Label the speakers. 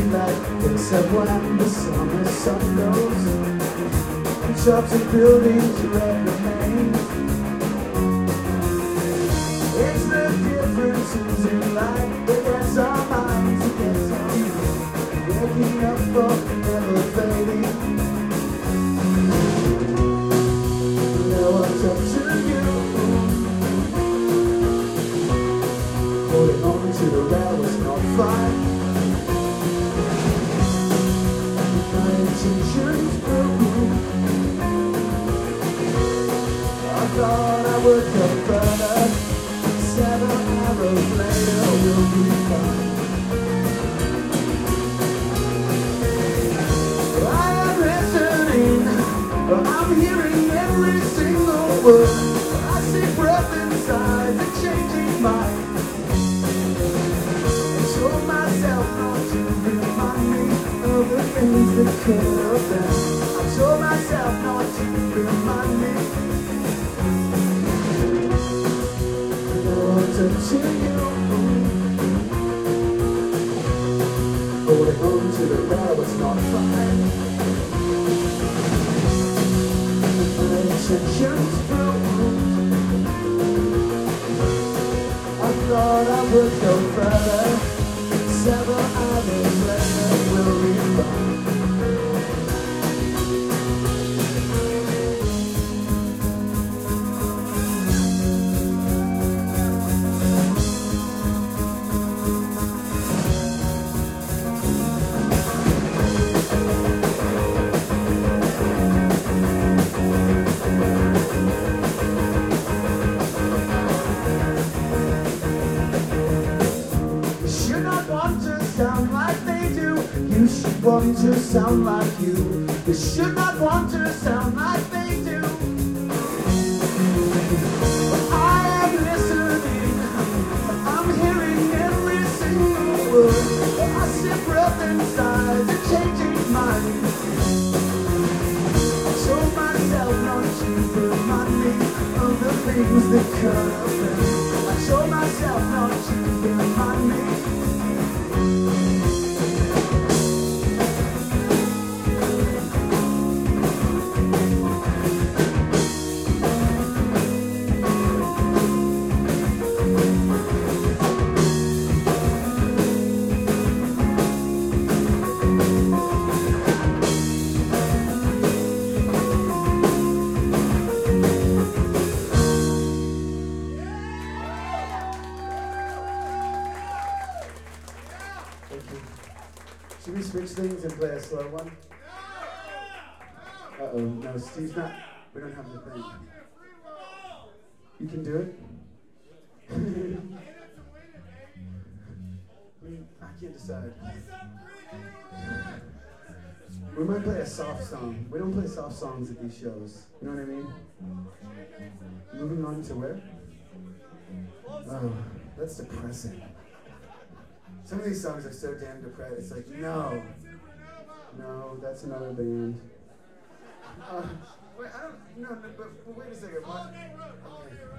Speaker 1: like except when the summer sun goes. Shops and buildings red remains. It's the differences in life that gets our minds against our feet. Waking up for never fading. Now it's up to you. Holding on to the rail was not fine. My intentions grew. I thought I would go further. 7 hours later we'll be fine. I am listening, I'm hearing every single word. I see breath inside the changing mind. I told myself not to remind me of the things that could have been. I told myself not to remind me. It's up to you. Holding on to the rail was not fine. My intentions grew. I thought I would go further. 7 hours later we'll be fine. Sound like they do. You should want to sound like you. You should not want to sound like they do. But I am listening. I'm hearing every single word. I see breath inside the changing mind. I told myself not to remind me of the things that could have been. I told myself not to remind me. Should we switch things and play a slow one? Uh-oh, no, Steve's not, we don't have the thing. You can do it? I can't decide. We might play a soft song. We don't play soft songs at these shows. You know what I mean? Moving on to where? Oh, that's depressing. Some of these songs are so damn depressed. It's like, no, that's another band. Wait, I don't, no, but wait a second. What? Okay.